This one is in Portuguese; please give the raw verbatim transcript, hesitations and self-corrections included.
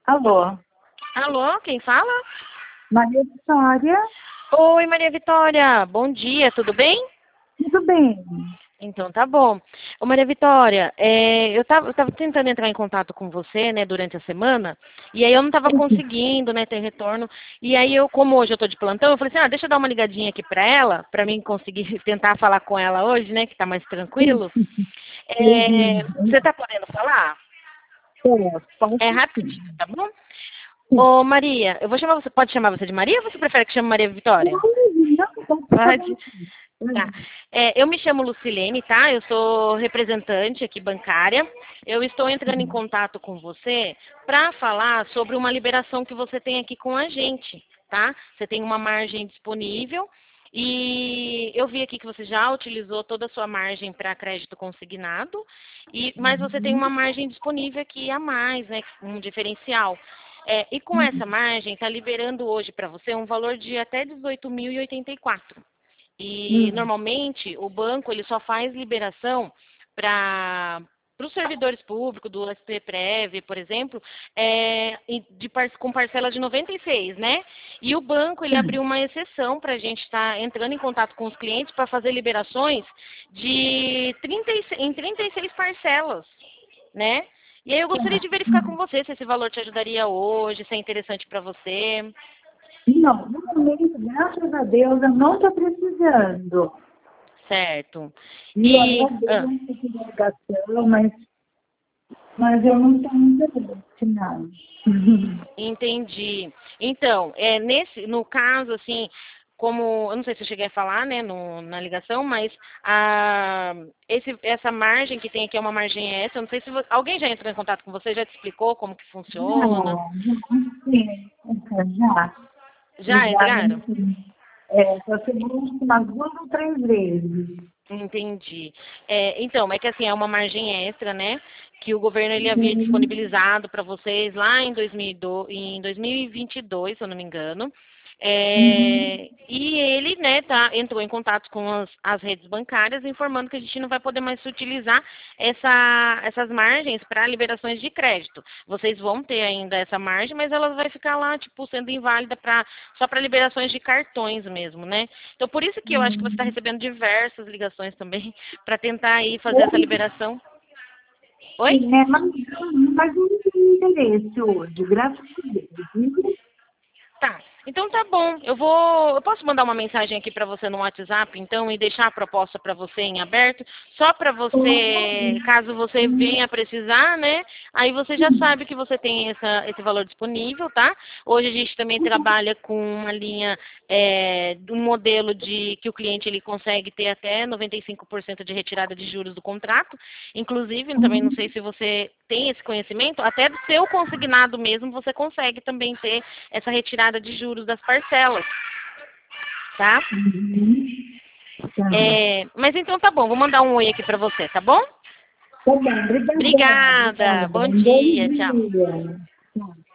Alô, Alô, quem fala? Maria Vitória, Oi, Maria Vitória. Bom dia, tudo bem? tudo bem? Então tá bom. Ô, Maria Vitória, é, eu estava eu tava tentando entrar em contato com você, né, durante a semana, e aí eu não estava conseguindo, né, ter retorno. E aí eu, como hoje eu tô de plantão, eu falei assim, ah, deixa eu dar uma ligadinha aqui para ela, para mim conseguir tentar falar com ela hoje, né, que tá mais tranquilo. É, você tá podendo falar? É, posso É rapidinho, sim. tá bom? Ô, Maria, eu vou chamar você, pode chamar você de Maria ou você prefere que chame Maria Vitória? Não, posso falar Pode. sim. Tá. É, eu me chamo Lucilene, tá? Eu sou representante aqui bancária. Eu estou entrando em contato com você para falar sobre uma liberação que você tem aqui com a gente, tá? Você tem uma margem disponível e eu vi aqui que você já utilizou toda a sua margem para crédito consignado, e, mas você tem uma margem disponível aqui a mais, né? Um diferencial. É, e com essa margem, está liberando hoje para você um valor de até dezoito mil e oitenta e quatro. E Hum, normalmente o banco ele só faz liberação para para os servidores públicos do S P Prev, por exemplo, é, de, com parcela de noventa e seis, né? E o banco ele abriu uma exceção para a gente estar tá entrando em contato com os clientes para fazer liberações de trinta e seis, em trinta e seis parcelas, né? E aí eu gostaria de verificar com você se esse valor te ajudaria hoje, se é interessante para você. Não, no momento, graças a Deus, eu não estou precisando. Certo. E eu E agradeço ah, essa divulgação, mas, mas eu não tenho interesse, não. entendi. Então, é, nesse, no caso, assim, como, eu não sei se eu cheguei a falar, né, no, na ligação, mas a, esse, essa margem que tem aqui é uma margem extra, eu não sei se vo- alguém já entrou em contato com você, já te explicou como que funciona? Não, não, sim, já. Já Já, entraram? assim, é, só seguro umas duas ou três vezes. Entendi. É, então, é que assim, é uma margem extra, né? Que o governo ele havia Sim. disponibilizado para vocês lá em, dois mil e dois, em dois mil e vinte e dois, se eu não me engano. Uhum. É, e ele, né, tá, entrou em contato com as, as redes bancárias, informando que a gente não vai poder mais utilizar essa, essas margens para liberações de crédito. Vocês vão ter ainda essa margem, mas ela vai ficar lá, tipo, sendo inválida pra, só para liberações de cartões mesmo, né? Então, por isso que eu acho que você está Uhum. recebendo diversas ligações também para tentar aí fazer essa liberação. Oi? Sim, né? Mas, mas eu não tenho interesse hoje, graças a Deus. Viu? Tá. Então tá bom. Eu vou, eu posso mandar uma mensagem aqui para você no WhatsApp, então, e deixar a proposta para você em aberto, só para você, caso você venha precisar, né? Aí você já sabe que você tem essa, esse valor disponível, tá? Hoje a gente também trabalha com uma linha é, de um modelo de que o cliente ele consegue ter até noventa e cinco por cento de retirada de juros do contrato. Inclusive, também não sei se você tem esse conhecimento, até do seu consignado mesmo você consegue também ter essa retirada de juros das parcelas, tá? Uhum. Tá. É, mas então tá bom, vou mandar um oi aqui pra você, tá bom? Tá bom, obrigadão, Obrigada, obrigada. bom Um bom dia, tchau. dia. Tchau.